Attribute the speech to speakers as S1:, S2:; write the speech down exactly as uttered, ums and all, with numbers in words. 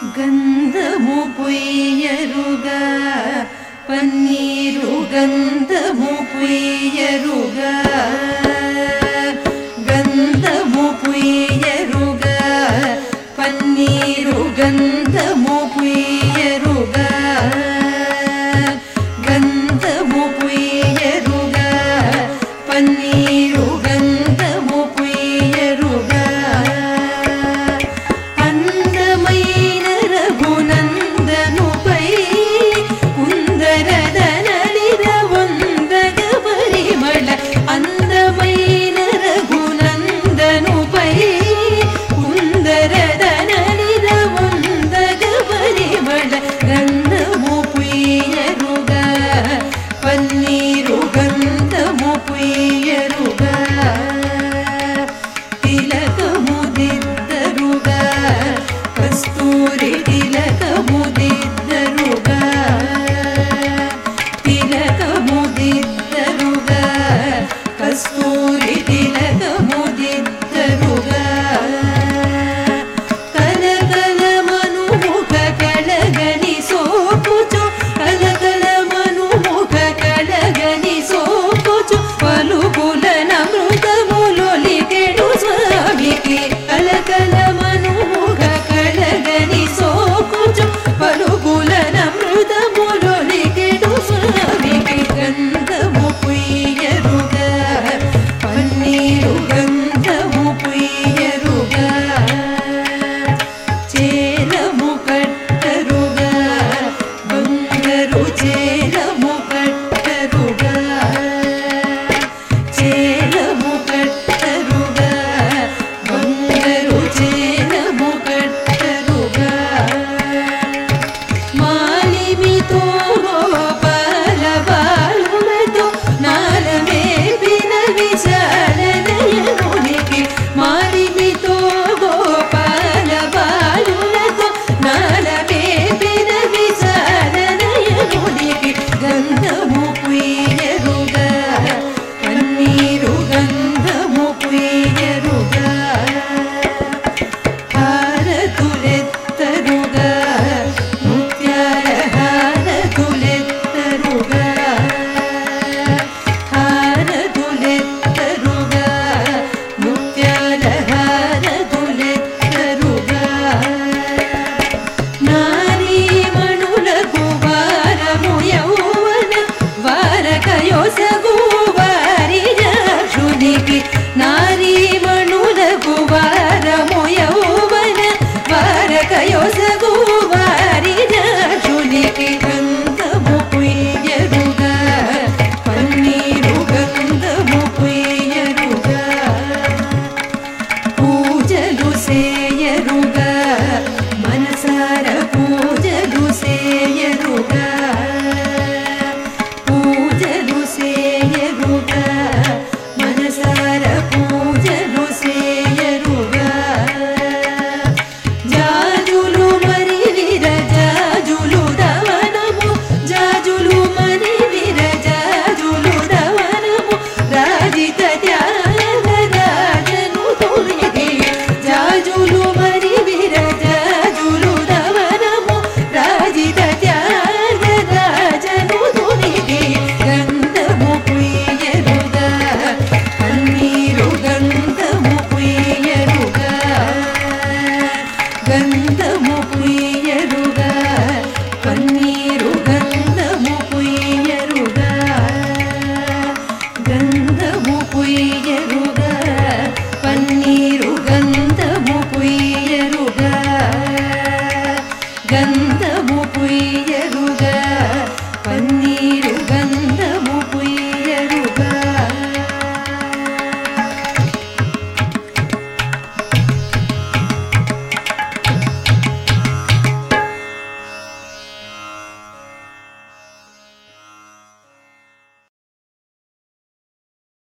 S1: గంధము పుయ్యరుగా పన్నీరు గంధము పుయ్యరుగా గంధము పుయ్యరుగా పన్నీరు గంధము పుయ్యరుగా గంధము పుయ్యరుగా పన్నీరు గంధము పుయ్యరుగా అందమైన రఘునందనుపై కుందರದ నళిన వందగ పరిమళ అందమైన రఘునందనుపై కుందರದ నళిన వందగ పరిమళ గంధము పుయ్యరుగా పన్నీరు గంధము పుయ్యరుగా తిలకము దిద్దరుగా కస్తూరి తిలకము దిద్దరుగా తిలకము దిద్దరుగా కస్తూరి తిలకము దిద్దరుగా కలకల మనుముఖ కళగని సోపుచు కలకల మనుముఖ కళగని సోపుచు పలుకుల నమృతములొలికెడు స్వామికి కలకల మనుముఖ కళగని సోపుచు పలుకుల నమృతములొలికెడు స్వామికి గంధము పుయ్యరుగా పన్నీరు గంధము పుయ్యరుగా చేరము కట్టరుగా బంగారు చేరము కట్టరుగా చేరము కట్టరుగా బంగారు చేరము కట్టరుగా మాలిమితో గోపాల బాలులతో నాలమే పిన విశాల నయనునికి మాలిమితో గోపాల బాలులతో నాలమే పిన విశాల నయనునికి గంధము పుయ్యరుగా పన్నీరు గంధము పుయ్యరుగా హారతులెత్తరుగా ముత్యాల హారతులెత్తరుగా హారతులెత్తరుగా ముత్యాల హారతులెత్తరుగా నారీమణులకు వారము యౌవన వారకయొసగు వారిజాక్షునికి నారీమణులకు వారము యౌవన వారకయొసగు వారిజాక్షునికి గంధము పుయ్యరుగా పన్నీరు గంధము పుయ్యరుగా పూజలు సేయరుగా మనసార పూజలు సేయరుగా పూజలు సేయరుగా మనసార పూజలు సేయరుగా జాజులు మరి విరజాజులు దవనము జాజులు మరి విరజాజులు దవనము రాజిత త్యాగరాజను తొలిగి జాజులు మరి విరజాజులు దవనము రాజిత త్యాగరాజను తొలిగి గంధము పుయ్యరుగా పన్నీరు గంధము పుయ్యరుగా గంధము పుయ్యరుగా పన్నీరు గంధము పుయ్యరుగా గంధము పుయ్యరుగా పన్నీరు గంధము పుయ్యరుగా గంధము పుయ్యరుగా పన్నీరు